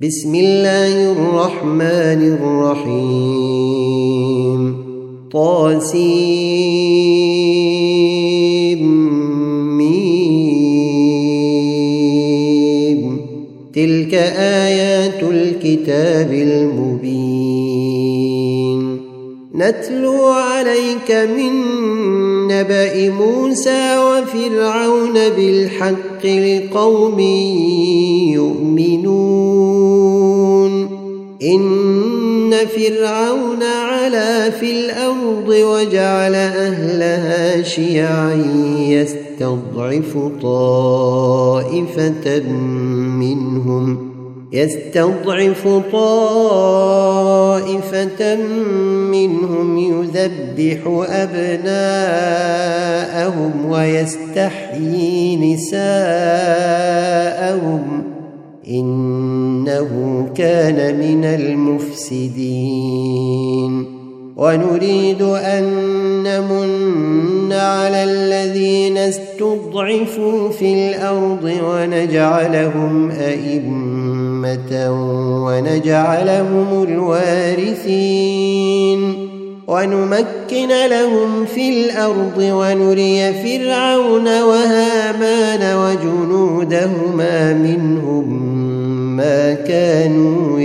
بسم الله الرحمن الرحيم طاسيم تلك آيات الكتاب المبين نتلو عليك من نبأ موسى وفرعون بالحق لقوم يؤمنون إن فرعون علا في الأرض وجعل أهلها شيعا يستضعف طائفة منهم يذبح أبناءهم ويستحيي نساءهم إنه كان من المفسدين ونريد أن نمن على الذين استضعفوا في الأرض ونجعلهم أئمة ونجعلهم الوارثين ونمكن لهم في الأرض ونري فرعون وهامان وجنودهما منهم ما كانوا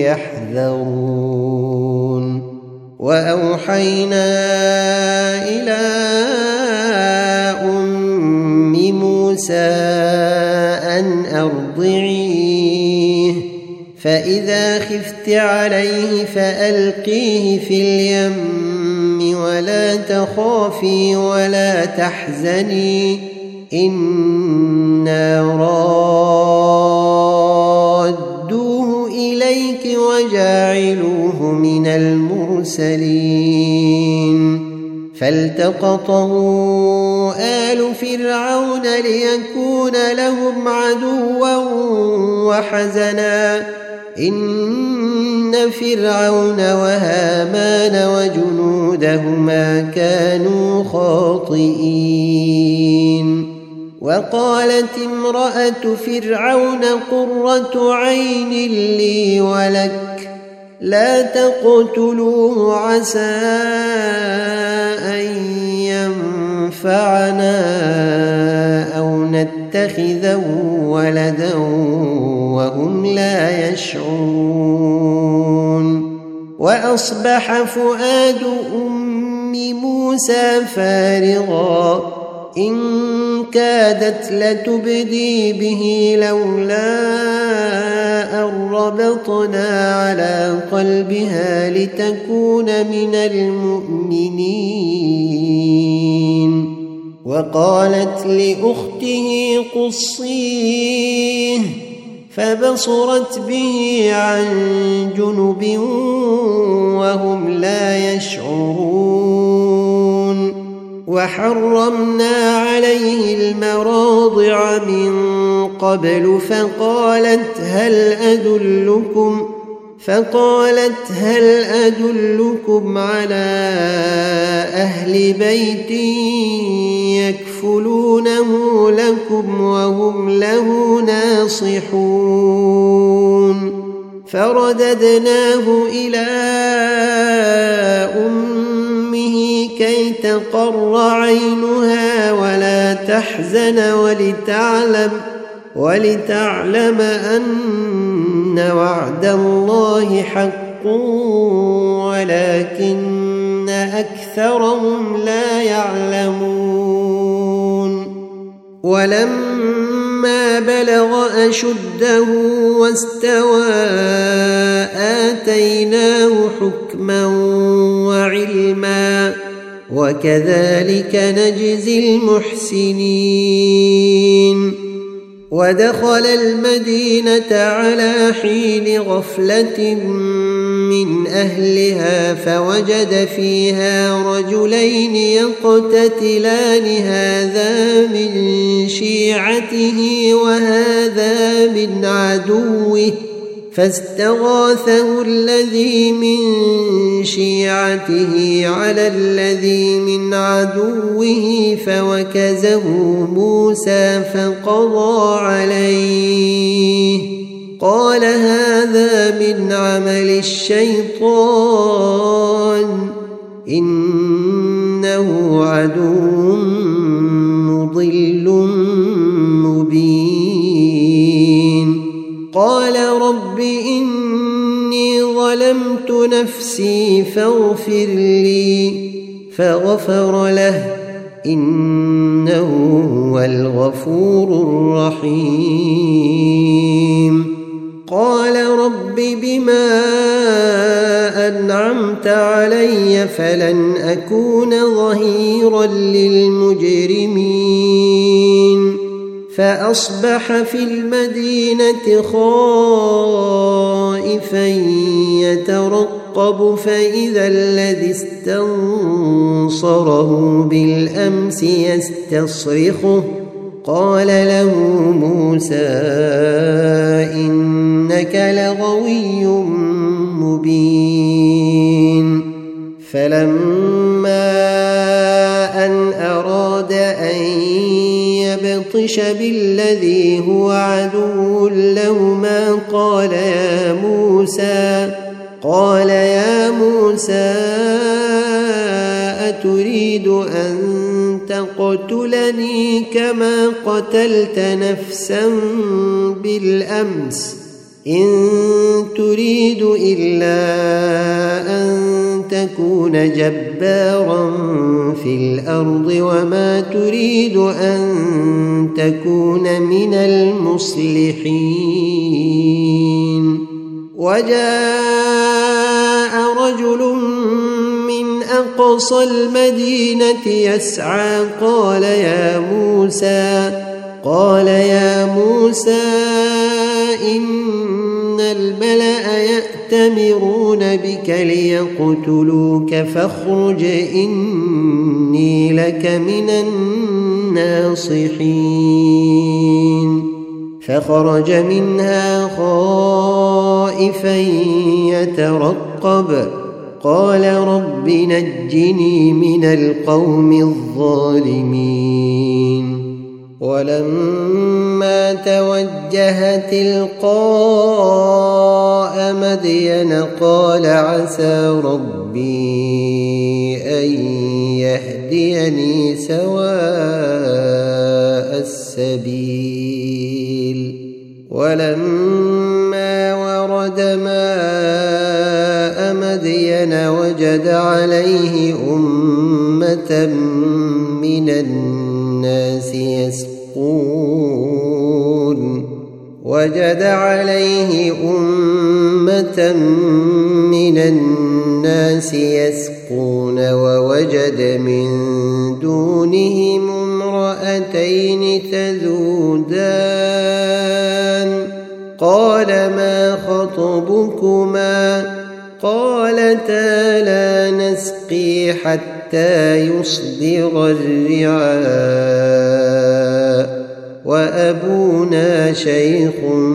يحذرون وأوحينا إلى أم موسى أن أرضعيه فإذا خفت عليه فألقيه في اليم ولا تخافي ولا تحزني إنا رادوه إليك وجاعلوه من المرسلين فالتقطه آل فرعون ليكون لهم عدوا وحزنا إن فرعون وهامان وجنودهما كانوا خاطئين وقالت امرأة فرعون قرة عين لي ولك لا تقتلوه عسى أن ينفعنا أو نتخذه ولدا وهم لا يشعرون وأصبح فؤاد أم موسى فارغا إن كادت لتبدي به لولا أن ربطنا على قلبها لتكون من المؤمنين وقالت لأخته قصيه فبصرت به عن جنب وهم لا يشعرون وحرمنا عليه المراضع من قبل فقالت هل أدلكم على أهل بيت يكفلونه لكم وهم له ناصحون فرددناه إلى أمه كي تقر عينها ولا تحزن ولتعلم أن وعد الله حق ولكن أكثرهم لا يعلمون ولما بلغ أشده واستوى آتيناه حكما وعلما وكذلك نجزي المحسنين ودخل المدينة على حين غفلة من أهلها فوجد فيها رجلين يقتتلان هذا من شيعته وهذا من عدوه فاستغاثه الذي من شيعته على الذي من عدوه فوكزه موسى فقضى عليه قال هذا من عمل الشيطان إنه عدو مضل مبين قال رب إني ظلمت نفسي فاغفر لي فغفر له إنه هو الغفور الرحيم قال رب بما أنعمت علي فلن أكون ظهيرا للمجرمين فأصبح في المدينة خائفا يترقب فإذا الذي استنصره بالأمس يستصرخه قال له موسى إنك لغوي مبين فلما أن أراد أن يبطش بالذي هو عدو لهما قال يا موسى أتريد أن تقتلني كما قتلت نفسا بالأمس إن تريد إلا أن تكون جبارا في الأرض وما تريد أن تكون من المصلحين وجاء رجل من أقصى المدينة يسعى قال يا موسى إن الملأ يأتمرون بك ليقتلوك فاخرج إني لك من الناصحين فخرج منها خائفا يترقب قال رب نجني من القوم الظالمين ولما توجه تلقاء مدين قال عسى ربي أن يهديني سواء السبيل ولما ورد ماء مدين وجد عليه أمة من الناس يسقون ووجد من دونهم امرأتين تذودان قال ما خطبكما قالتا لا نسقي حتى يصدر الرعاء وأبونا شيخ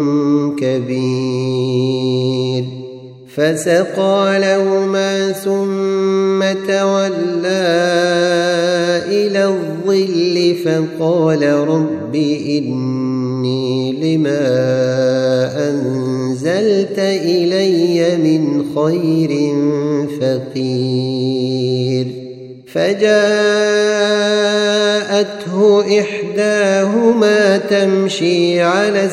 كبير فسقى لهما ثم تولى إلى الظل فقال رب إني لما أنزلت إلي من خير فقير فجاءته إحداهما تمشي على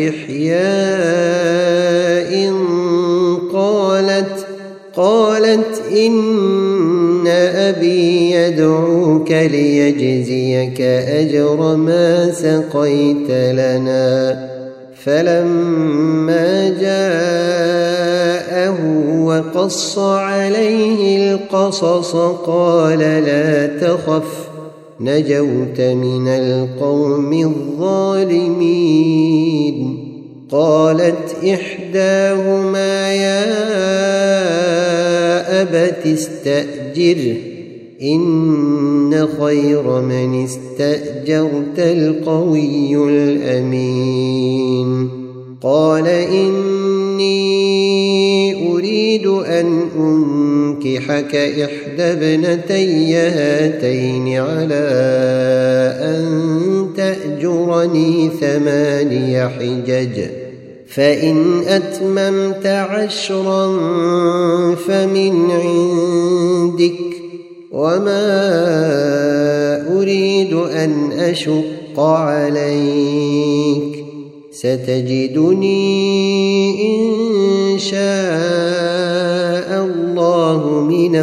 استحياء قالت إن أبي يدعوك ليجزيك أجر ما سقيت لنا فلما جاءه وقص عليه القصص قال لا تخف نجوت من القوم الظالمين قالت إحداهما يا أبت استأجره إن خير من استأجرت القوي الأمين قال إني أريد أن أنكحك إحدى ابنتي هاتين على أن تأجرني 8 حجج فإن أتممت 10 فمن عندك وما أريد أن أشق عليك ستجدني إن شاء الله من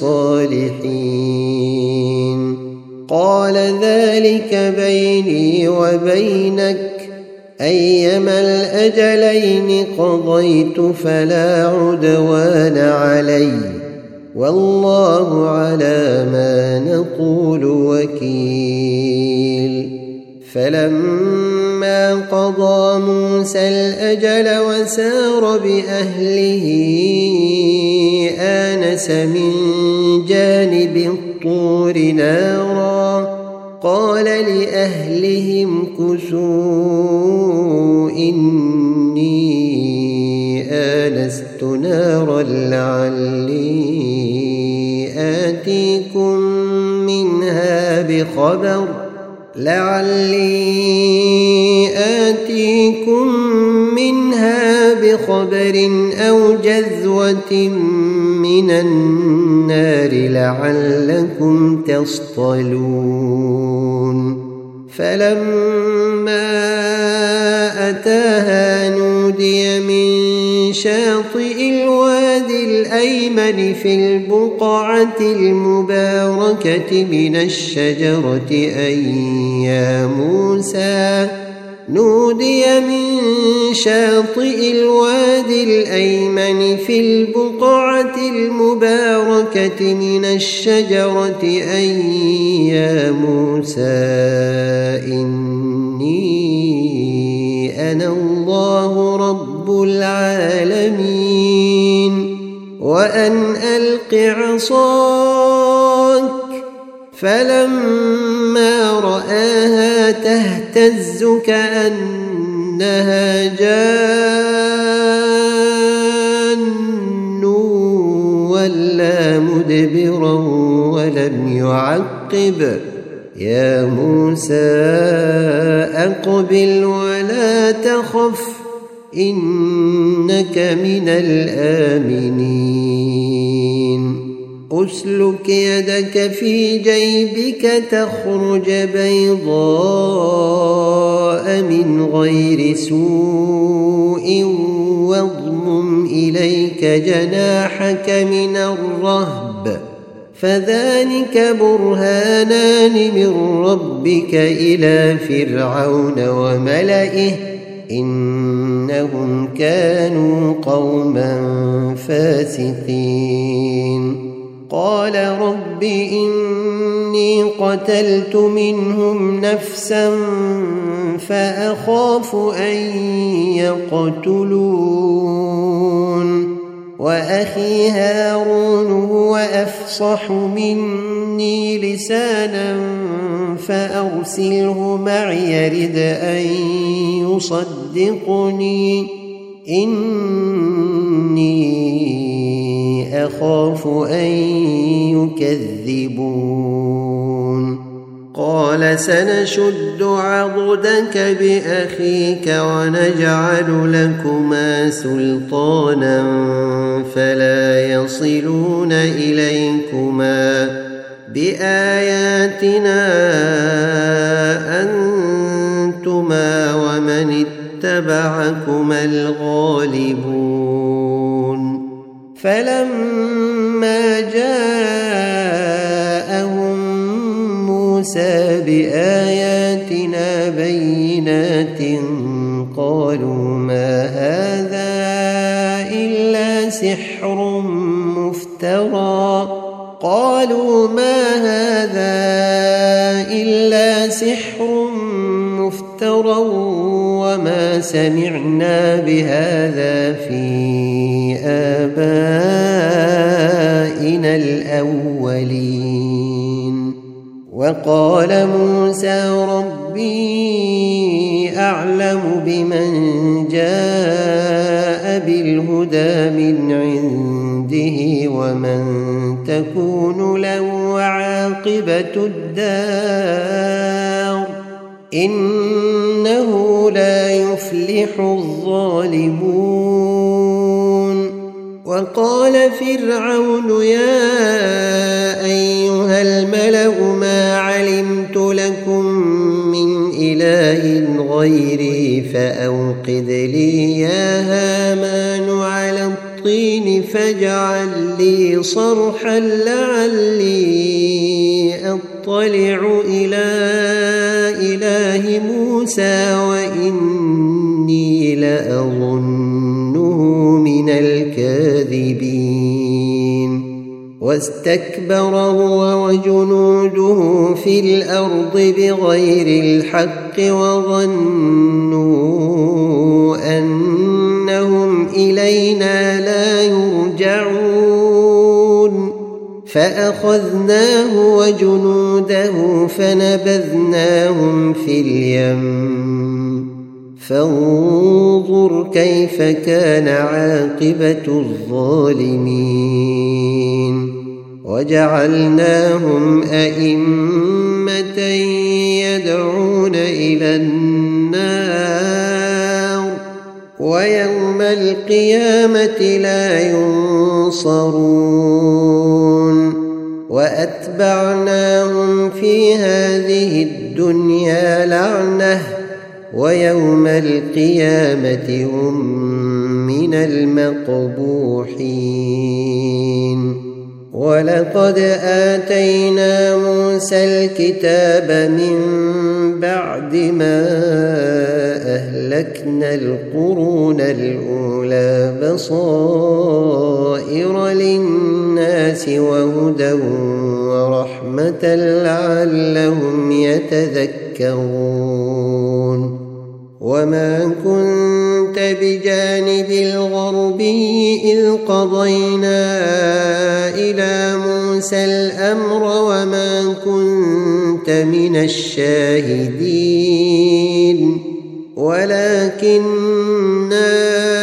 الصالحين. قال ذلك بيني وبينك أيما الأجلين قضيت فلا عدوان علي والله على ما نقول وكيل. فلما قضى موسى الأجل وسار بأهله آنس من جانب الطور نارا قال لأهلهم كثوا إني آنست نارا لعلي آتيكم منها بخبر أو جذوة من النار لعلكم تصطلون. فلما أتاها نودي من شاطئ الوادي الأيمن في البقعة المباركة من الشجرة نودي من شاطئ الوادي الأيمن في البقعة المباركة من الشجرة أن يا موسى إني أنا الله رب العالمين وأن ألق عصاك. فلما رآها تهتز كأنها جان ولا مدبرا ولم يعقب. يا موسى أقبل ولا تخف إنك من الآمنين. أسلك يدك في جيبك تخرج بيضاء من غير سوء واضمم إليك جناحك من الرهب فذلك برهانان من ربك إلى فرعون وملئه إنهم كانوا قوما فاسقين. قال رب إني قتلت منهم نفسا فأخاف أن يقتلون وأخي هارون هو أفصح مني لسانا فأرسله معي يرد أن يصدقني إني أخاف أن يكذبون. قال سنشد عضدك بأخيك ونجعل لكما سلطانا فلا يصلون إليكما بآياتنا أنتما ومن اتبعكما الغالبون. فلما جاءهم موسى بآياتنا بينات قالوا ما هذا إلا سحر مفترى وما سمعنا بهذا في آبائنا الأولين. وقال موسى ربي أعلم بمن جاء بالهدى من عنده ومن تكون له عاقبة الدار إنه لا يفلح الظالمون. وقال فرعون يا أيها الملأ ما علمت لكم من إله غيري فأوقد لي يا هامان على الطين فاجعل لي صرحا لعلي أطلع إلى إله موسى وإني لأظنه من الكاذبين. واستكبر هو وجنوده في الأرض بغير الحق وظنوا أنهم إلينا لا يرجعون فأخذناه وجنوده فنبذناهم في اليم فانظر كيف كان عاقبة الظالمين. وجعلناهم أئمة يدعون إلى النار ويوم القيامة لا ينصرون. وأتبعناهم في هذه الدنيا لعنة ويوم القيامة هم من المقبوحين. ولقد آتينا موسى الكتاب من بعد ما أهلكنا القرون الأولى بصائر للناس وهدى ورحمة لعلهم يتذكرون. وما كنت بجانب الغربي إذ قضينا إلى موسى الأمر وما كنت من الشاهدين ولكننا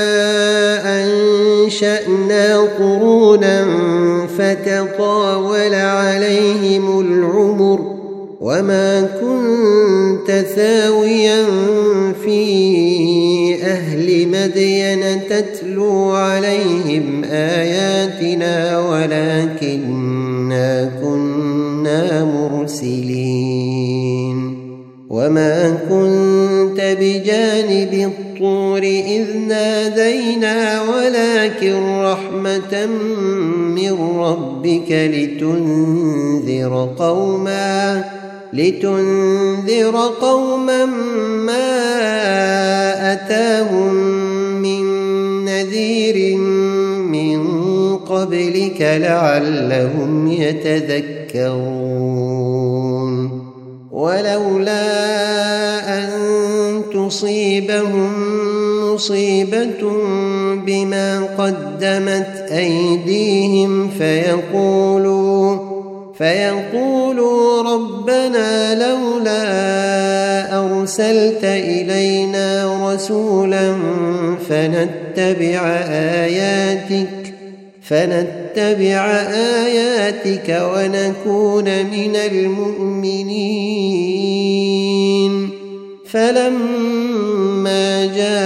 أنشأنا قرونا فتطاول عليهم العمر وما كنت ثاويا في أهل مدين تتلو عليهم آياتنا ولكننا كنا مرسلين. وما كنت بجانب الطور إذ نادينا ولكن رحمة من ربك لتنذر قوما ما أتاهم من نذير من قبلك لعلهم يتذكرون. ولولا أن تصيبهم مصيبة بما قدمت أيديهم فيقولوا ربنا لولا أرسلت إلينا رسولا فنتبع آياتك ونكون من المؤمنين. فلما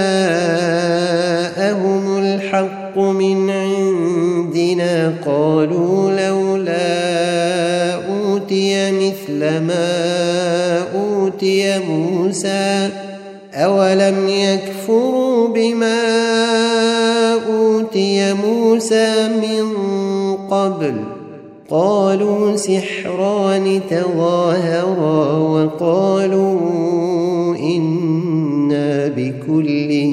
جاءهم الحق من عندنا قالوا لولا أوتي مثل ما أوتي موسى أولم يكفروا بما أوتي موسى من قبل قالوا سحران تظاهرا وقالوا إنا بكل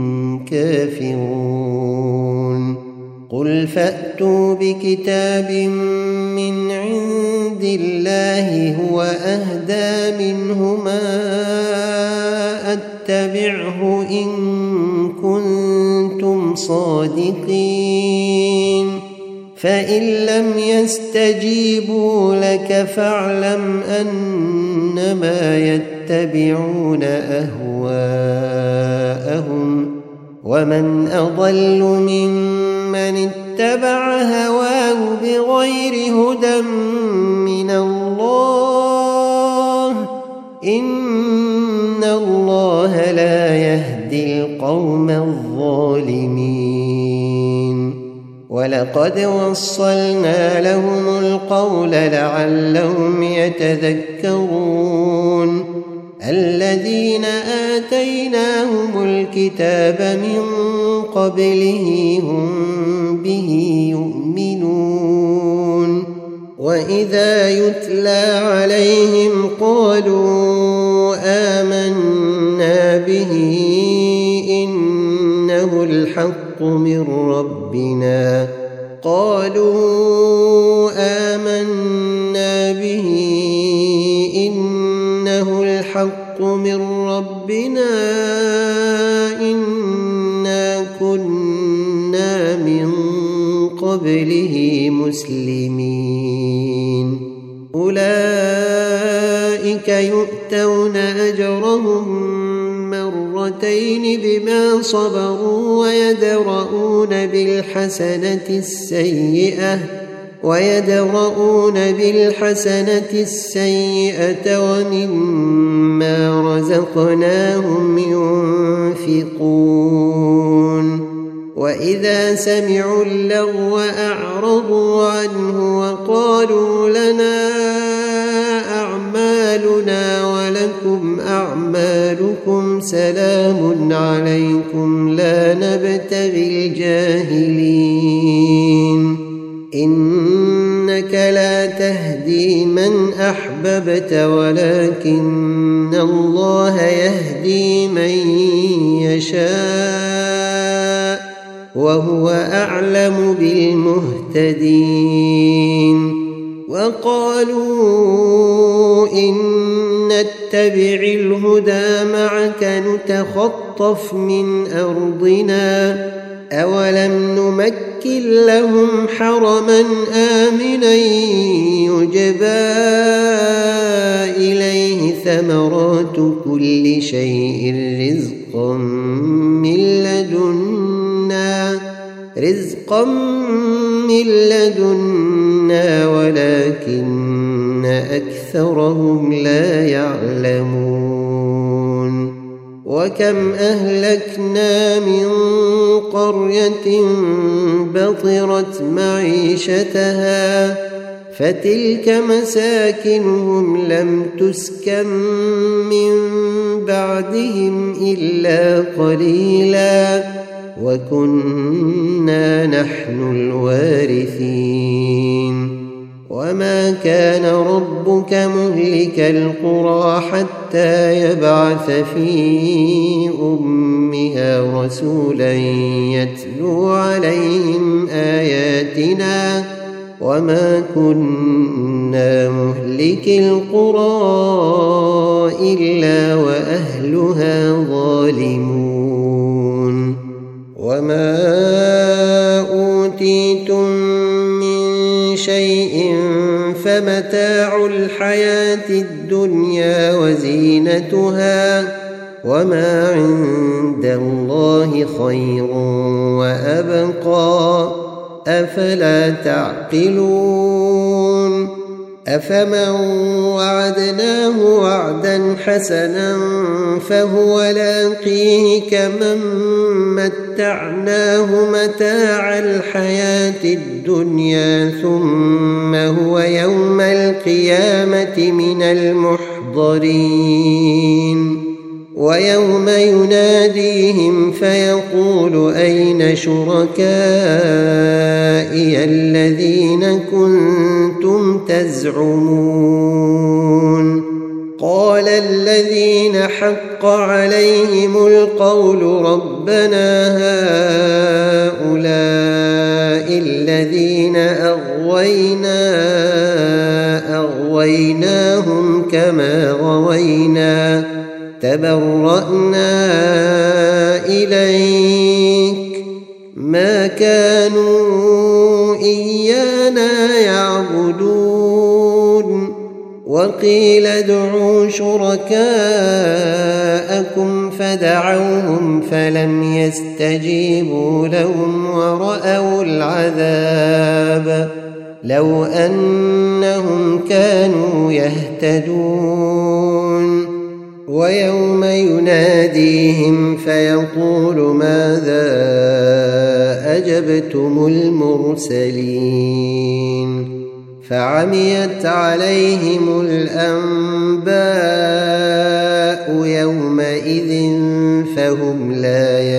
كافرون. قل فأتوا بكتاب من عند الله هو أهدى منهما أتبعه إن كنتم صادقين. فإن لم يستجيبوا لك فاعلم أنما يتبعون أهواءهم ومن أضل ممن اتبع هواه بغير هدى من الله إن الله الله لا يهدي القوم الظالمين ولقد وصلنا لهم القول لعلهم يتذكرون الذين آتيناهم الكتاب من قبله هم به يؤمنون وإذا يتلى عليهم قالوا آمنا به إنه الحق من ربنا إنا كنا من قبله مسلمين أولئك يؤتون أجرهم مرتين بما صبروا ويدرؤون بالحسنة السيئة ومما رزقناهم ينفقون وإذا سمعوا اللغو أعرضوا عنه وقالوا لنا أعمالنا ولكم أعمالكم سلام عليكم لا نبتغي الجاهلين إنك لا تهدي من أحببت ولكن الله يهدي من يشاء وهو أعلم بالمهتدين وقالوا إن نتبع الهدى معك نتخطف من أرضنا أولم نمكن لهم حرما آمنا يجبى إليه ثمرات كل شيء رزقا من لدنا ولكن أكثرهم لا يعلمون وكم أهلكنا من قرية بطرت معيشتها فتلك مساكنهم لم تسكن من بعدهم إلا قليلا وكنا نحن الوارثين وما كان ربك مهلك القرى حتى يبعث في أمها رسولا يتلو عليهم آياتنا وما كنا مهلك القرى إلا وأهلها ظالمون وما أوتيتم من شيء فمتاع الحياة الدنيا وزينتها وما عند الله خير وأبقى أفلا تعقلون أفمن وعدناه وعدا حسنا فهو لاقيه كمن متعناه متاع الحياة الدنيا ثم هو يوم القيامة من المحضرين ويوم يناديهم فيقول أين شركائي الذين كنتم تزعمون قال الذين حق عليهم القول ربنا هؤلاء الذين أغويناهم كما غوينا تبرأنا إليك ما كانوا إيانا يعبدون وقيل ادعوا شركاءكم فدعوهم فلم يستجيبوا لهم ورأوا العذاب لو أنهم كانوا يهتدون ويوم يناديهم فيقول ماذا أجبتم المرسلين فعميت عليهم الأنباء يومئذ فهم لا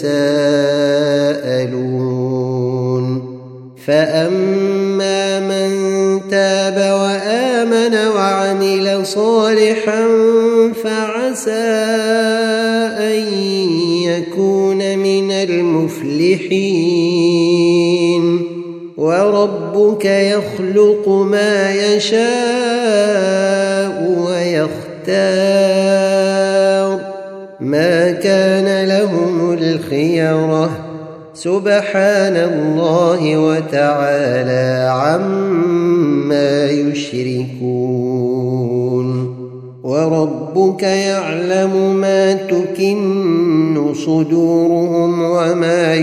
يتساءلون فأما من تاب وآمن وعمل صالحا فعسى أن يكون من المفلحين وربك يخلق ما يشاء ويختار ما كان لهم الخيرة سبحان الله وتعالى عما يشركون وربك يعلم ما تكن صدورهم وما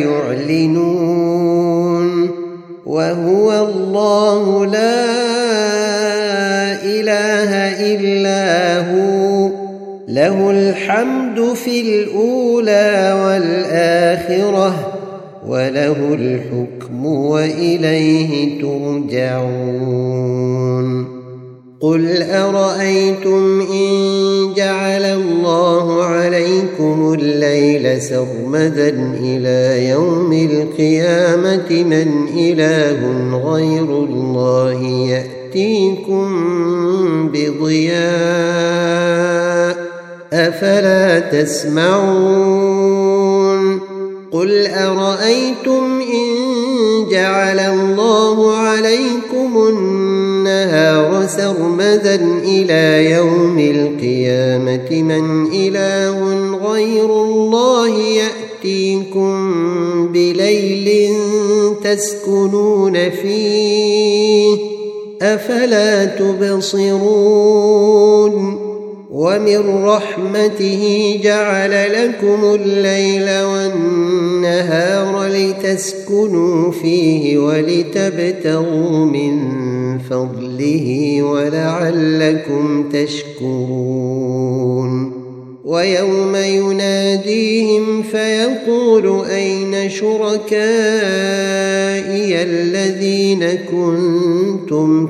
يعلنون وهو الله لا إله إلا هو له الحمد في الأولى والآخرة وله الحكم وإليه ترجعون قل أرأيتم إن جعل الله عليكم الليل سرمدا إلى يوم القيامة من إله غير الله يأتيكم بضياء أفلا تسمعون قل أرأيتم إن جعل الله عليكم النهار سرمدا إلى يوم القيامة من إله غير الله يأتيكم بليل تسكنون فيه أفلا تبصرون ومن رحمته جعل لكم الليل والنهار لتسكنوا فيه ولتبتغوا من فضله ولعلكم تشكرون ويوم يناديهم فيقول أين شركائي الذين كنتم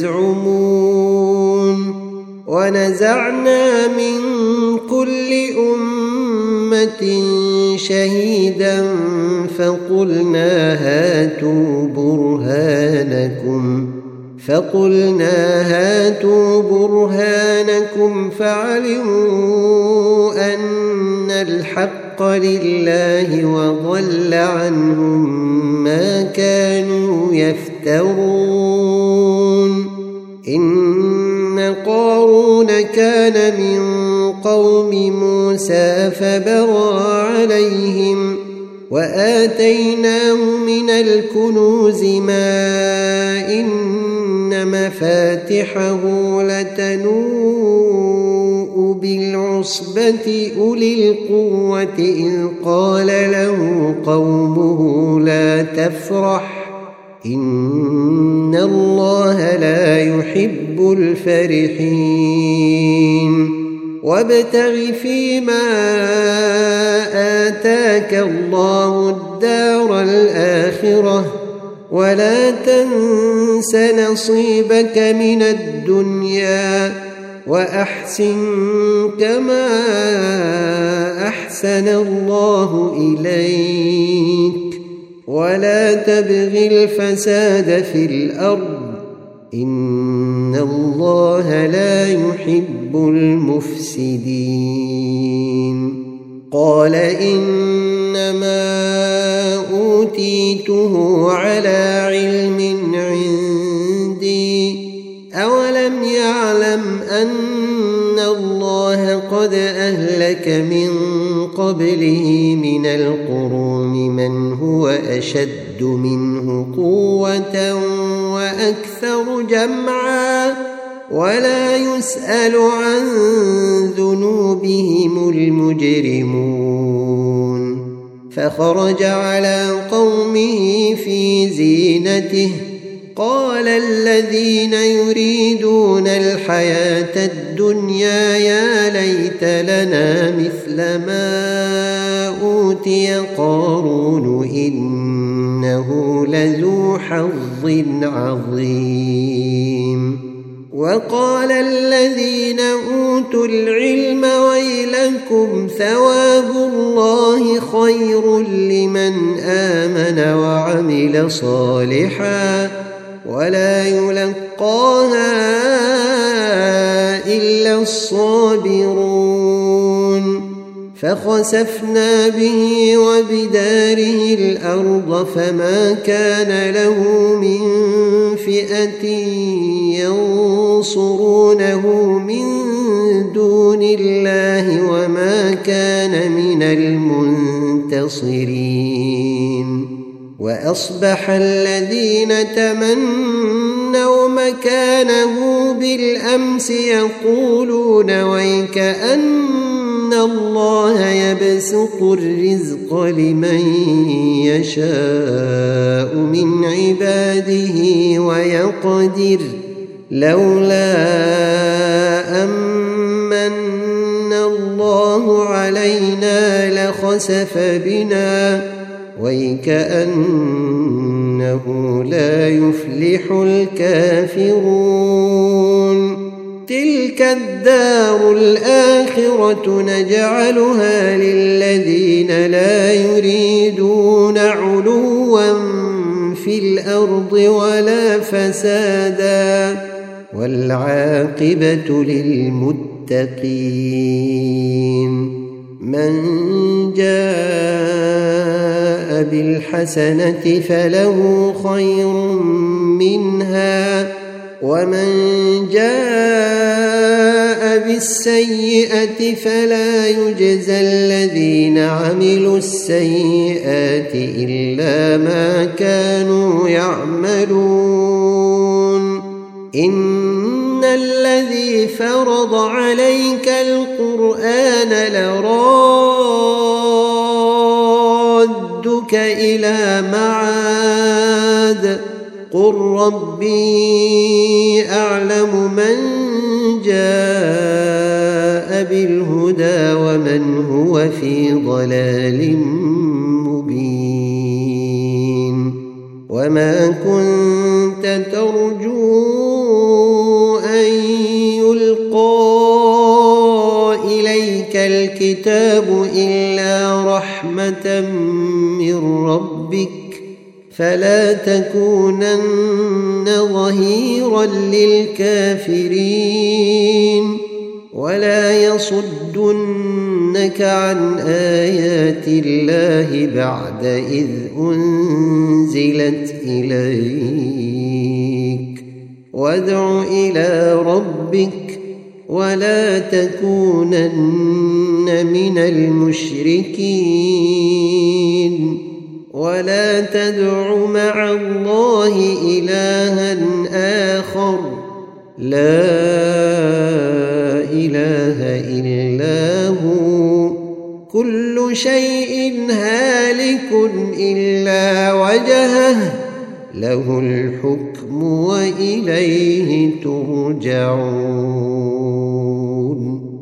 تزعمون ونزعنا من كل أمة شهيدا فقلنا هاتوا برهانكم فعلموا أن الحق لله وضل عنهم ما كانوا يفترون إن قارون كان من قوم موسى فبغى عليهم وآتيناه من الكنوز ما إن مفاتحه لتنوء بالعصبة أولي القوة إذ قال له قومه لا تفرح إن الله لا يحب الفرحين وابتغ فيما آتاك الله الدار الآخرة ولا تنس نصيبك من الدنيا وأحسن كما أحسن الله إليك ولا تبغ الفساد في الأرض إن الله لا يحب المفسدين قال إنما أوتيته على علم عندي أولم يعلم أن الله قد أهلك من قبله من القرون من هو أشد منه قوة وأكثر جمعا ولا يسأل عن ذنوبهم المجرمون فخرج على قومه في زينته قال الذين يريدون الحياة الدنيا يا ليت لنا مثل ما أوتي قارون إنه لذو حظ عظيم. وقال الذين أوتوا العلم ويلكم ثواب الله خير لمن آمن وعمل صالحا ولا يلقاها إلا الصابرون. فخسفنا به وبداره الأرض فما كان له من فئة ينصرونه من دون الله وما كان من المنتصرين. وأصبح الذين تمنوا مكانه بالأمس يقولون ويكأن الله يبسط الرزق لمن يشاء من عباده ويقدر لولا أمن الله علينا لخسف بنا ويكأنه لا يفلح الكافرون. تلك الدار الآخرة نجعلها للذين لا يريدون علوا في الأرض ولا فسادا والعاقبة للمتقين. من جاء بالحسنة فله خير منها ومن جاء بالسيئة فلا يجزى الذين عملوا السيئات إلا ما كانوا يعملون. إن الذي فرض عليك القرآن لرادك إلى معاد قل ربي أعلم من جاء بالهدى ومن هو في ضلال مبين. وما كنت ترجو أن يلقى إليك الكتاب إلا رحمة من ربك فلا تكونن ظهيرا للكافرين ولا يصدنك عن آيات الله بعد إذ أنزلت إليك. وادع إلى ربك ولا تكونن من المشركين ولا تدع مع الله إلها آخر لا إله إلا هو كل شيء هالك إلا وجهه له الحكم وإليه ترجعون.